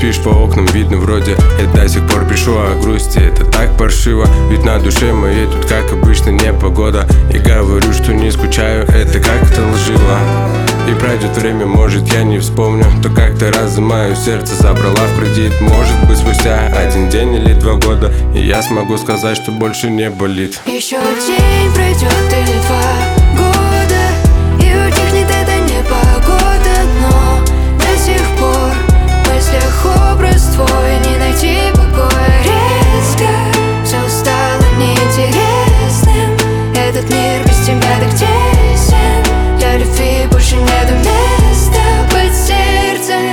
спишь, по окнам видно вроде. Я до сих пор пишу о грусти, это так паршиво. Ведь на душе моей тут как обычно непогода. И говорю, что не скучаю, это как-то лживо. И пройдет время, может я не вспомню. То как-то раз мое сердце забрала в кредит. Может быть спустя 1 день или 2 года, и я смогу сказать, что больше не болит. Еще день пройдет или 2 года, и утихнет эта непогода. Но до сих пор в мыслях образ твой, не найти покоя. Резко все стало неинтересным. Этот мир без тебя так тесен. Для любви больше нету места под сердцем.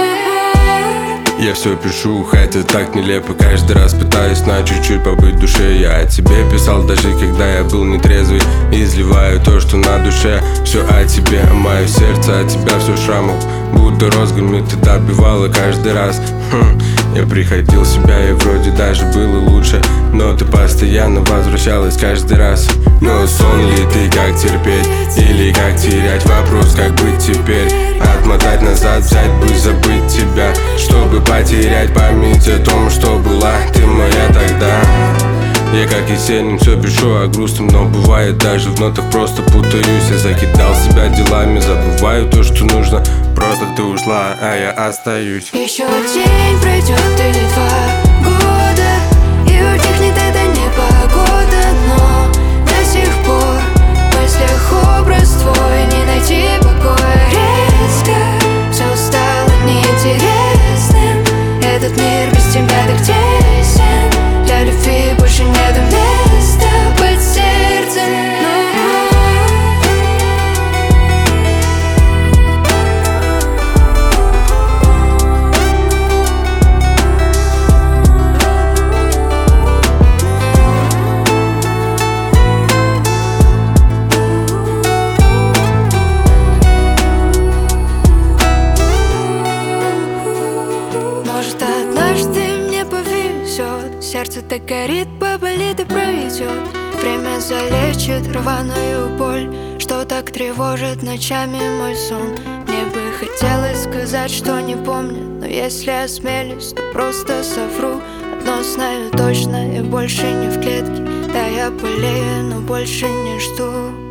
Я все пишу, хотя так нелепо. Каждый раз пытаюсь на чуть-чуть побыть в душе. Я о тебе писал, даже когда я был нетрезвый. Изливаю то, что на душе. Все о тебе, мое сердце от тебя все в шрамах. Будто розгами ты добивала каждый раз. Я приходил в себя и вроде даже было лучше, но ты постоянно возвращалась каждый раз. Но сон ли ты, как терпеть? Или как терять? Вопрос, как быть теперь? Отмотать назад, взять бы, забыть тебя, чтобы потерять память о том, что была ты моя тогда. Я как Есенин все пишу о грустном, но бывает даже в нотах просто путаюсь. Я закидал себя делами, забываю то, что нужно. Просто ты ушла, а я остаюсь. Еще день пройдет или 2 года, и утихнет эта непогода. Но до сих пор в мыслях образ твой, не найти покоя. Резко все стало неинтересным. Этот мир без тебя так тесен. Для любви больше нету места под сердцем. Может, однажды мне повезет, сердце так горит, поболит и пройдет. Время залечит рваную боль, что так тревожит ночами мой сон. Мне бы хотелось сказать, что не помню, но если осмелюсь, то просто совру. Одно знаю точно, я больше не в клетке. Да, я болею, но больше не жду.